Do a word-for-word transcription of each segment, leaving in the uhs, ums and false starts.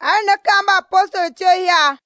Arne kamba apostle cheya.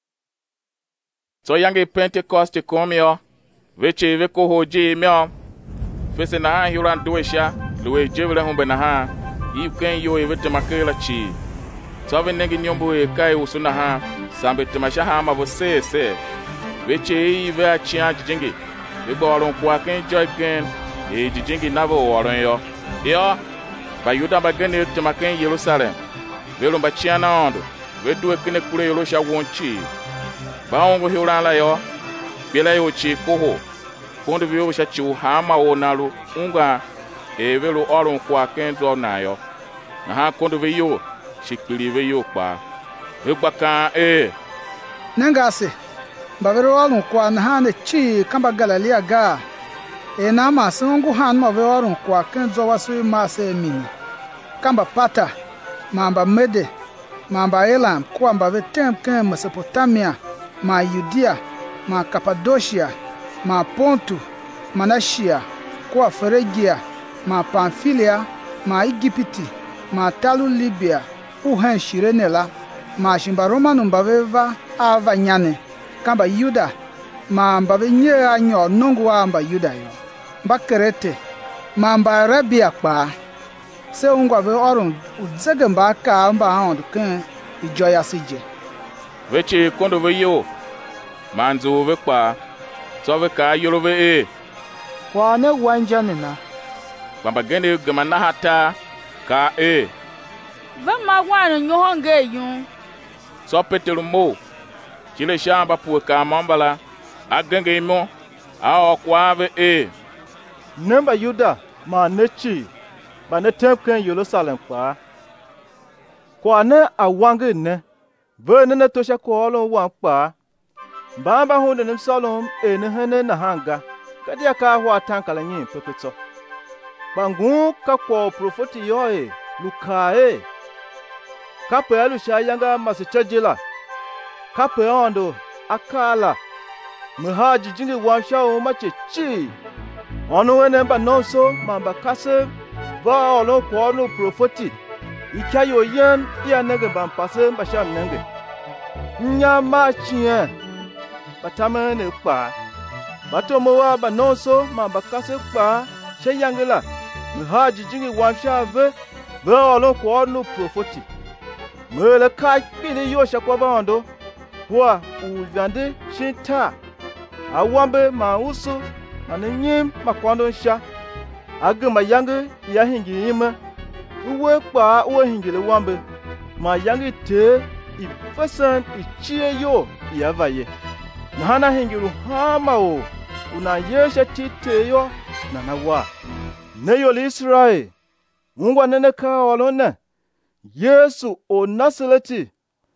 So yange Pentecost komio. Veche veko hoje mio. Fese na ha hiran doesha. Luwe jevle humbe na ha. Yuken yo evete makela chi. So venegi nyombo e kai usuna ha. Sambe temasha ha ma você se. Veche i ve achia jingi. Vebo oron kwa ken joy gen. E jingi navo oron yo. Yo. Ba yuda ba gene temaken Jerusalem. Velo ba chiana ondo. Vedu ekine kule Yerusha wonchi. Ba ongo hiran la yo. Bela yo chi koho. Kondo vyo sha chi hama onalu unga e velo oron kwa ken do na yo. Na ha kondo vyo shikpili vyo pa. Vegbaka e Nangase. Ba velo oron kwa na ha ne chi kamba Galilea ga. E na ma sungu han ma ve oron kwa ken zo wasu ma se mini. Kamba pata, mamba mede, mamba elam, kwa mba ve tem ken Mesopotamia, ma Judea, ma Cappadocia, ma Pontu, Manashia, kwa Phrygia, ma Pamphylia, ma Igipiti, ma talu Libya, uhen shirenela, ma shimba Romanu mba ve va ava nyane, kamba Yuda, ma mba ve nye anyo nungu wa mba Yuda yo. Mba Kerete, ma mba Arabia kwa, se ungwa ve orun uzege mba ka mba hound ken ijoya sije. Veche kondo ve yo. Manzo ve kwa. So ve ka yoro ve e. Kwa ne wanja nina. Bamba gene gemana hata ka e. Ve ma wan nyohonge yun. So petelu mo. Chile shamba pu ka mambala. Agenge imo. A okwa ve e. Nemba Yuda ma nechi. Ba ne temken Jerusalem kwa. Kwa ne awange ne. Ve ne ne tosha kwa olon wan kwa. Ba ba hunde nim solom e ne hene na hanga. Kadi aka hwa tankala nyin pepetso. Bangu ka kwa profeti yoe lukae. Kape alu shayanga masichajila. Kape ondo akala. Mhaji jingi wansha o mache chi. Ono wene mba nonso mamba kase va olo kwa no profeti. Ika yo yen iya nege bampase mbasha nenge. Nya ma chien. Batame ne pa. Batomo wa ba nonso mamba kase pa sheyangela. Mhaji jingi wansha ve va olo kwa no profeti. Mele kai pili yo shakwa bando. Wa uvande shinta. Awambe ma usu ananyim makwando sha agama yange ya hingi yima uwe kwa uwe hingile wambe ma yange te ifasan ichie yo yavaye na hana hingilu hama o una yesha tite yo na nawa neyo Israel Mungu anene ka walona Yesu o Nasaleti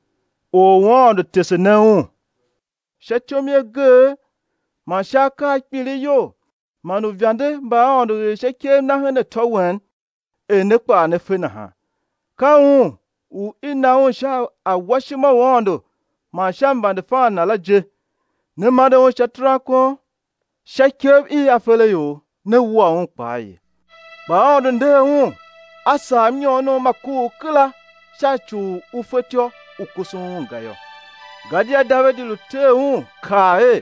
o wando teseneu shachomye ge ma shaka kpili yo manu viande ba ondu sheke na hene towen e ne pa ne fena ha ka u u ina o sha awashima wondo ma shamba de fa na laje ne ma de o shatra ko sheke i afele yo ne wo on pa yi ba ondu de u asa myo no maku kila shachu ufetyo ukusun gayo gadia David lu te u ka e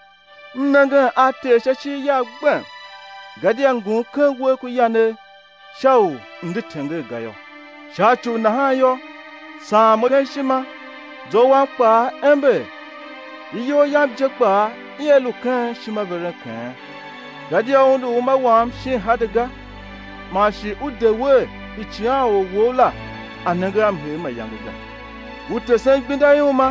Nanga ate shashi ya gban. Gadi angu kan we ku yane. Shau ndi tenge gayo. Shachu na hayo. Sa mo shima. Zo wa pa embe. Iyo yam je pa iye lu kan shima vere kan. Gadi ondu uma wam shi hadaga. Ma shi ude we ichia o wola. Ananga mhe ma yanguga. Ute sen gbinda yuma.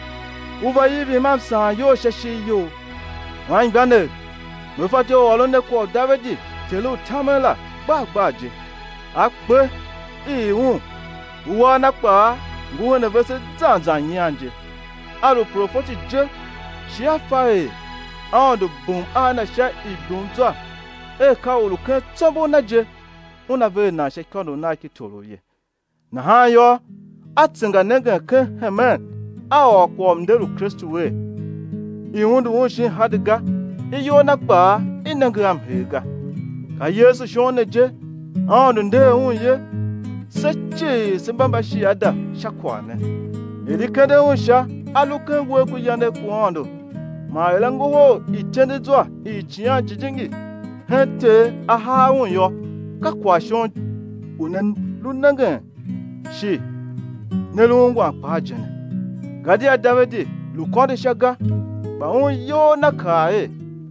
Uva yivi mamsa yo shashi yo. Wan gane me fati o olone ko David telu tamela ba gbaje ape ihun uwa na pa nguwe na vese zanzan yanje alo profeti je shi afae ando bum ana sha idunza e ka oluke tombo na je una ve na she kono na kitoro ye na hayo atsinga nega ke hemen a okwo mderu Kristo we Iwundu wunshi hadiga, iyo nakpa inangram hega. Ka Yesu shone je, andu nde unye, sechi simbamba shiada shakwane. Eli kende unsha aluken we ku yane kuando. Ma elango ho itende zwa ichia jijingi. Hente aha unyo ka kwashon unen lunangen. Shi nelungwa pajene. Gadia Davidi lukonde shaga ba un yo na kae.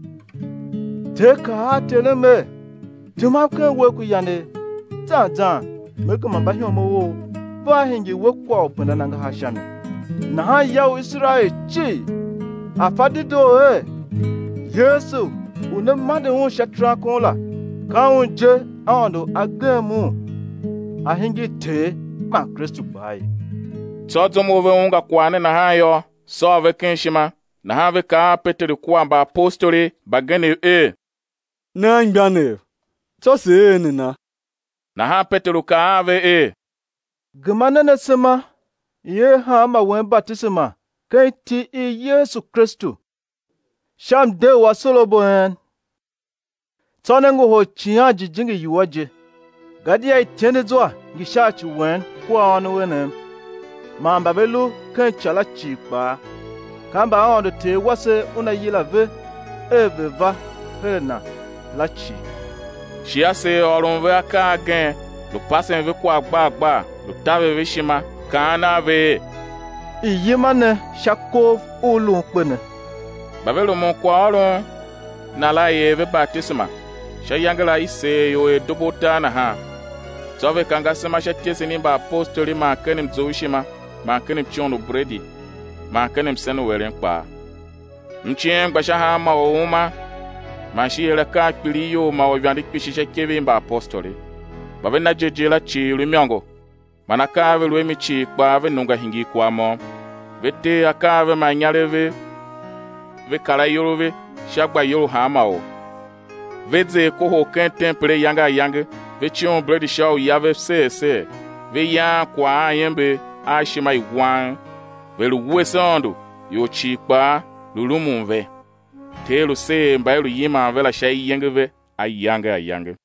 Te ka teleme. Tumaken we ku yane. Zan zan meke mamba hyomo wo. Ba hingi we kwa openda nanga hashame. Na ha yaw Israel chi. Afadido e. Yesu une mande un shatra konla. Ka un je ando agemu. Ahingi te ma Kristo bai. Tsodzo ve unga kwane na hayo so ve kinshima na have ka Petro kwamba apostoli bagene e na ngbane so se nina na ha Petro ka ave e gmana na sema ye ha ma wen batisma kai ti e Yesu Kristo sham de wa solobon tsonengo ho chia jijingi yuwaje gadi ai tene zwa gishachi wen kwa anu wenem mamba belu kan chala chikpa kamba ondo te wase una yila ve eve va hena lachi shia se orun ve aka gen lu pasen ve kwa gba gba lu tave ve shima kana ve iyimane shakov ulu pene babelu mo kwa orun na la ye ve baptisma shayangala ise yo e dobota na ha Zove kanga sema shatese ni ba apostoli ma kenim zoshima ma kenim chono bredi ma kenim senu weren pa mchien gbasha ha ma oma ma shiela ka kpiriyo ma wandi kpishisha keve ba apostoli babe na jejela chi lumyango manaka ve lwemi chi kwa ve nunga hingi kwa mo vete akave ma nyaleve ve kala yorove shagba yoro ha ma o veze ko ho ken temple yanga yanga Vechion bredi shao yave se se. Ve yan kwa ayembe ashima iwan. Ve luwe sondo yo chikpa lulumunve. Te lu se mba lu yima vela shai yenge ve ayanga ayanga.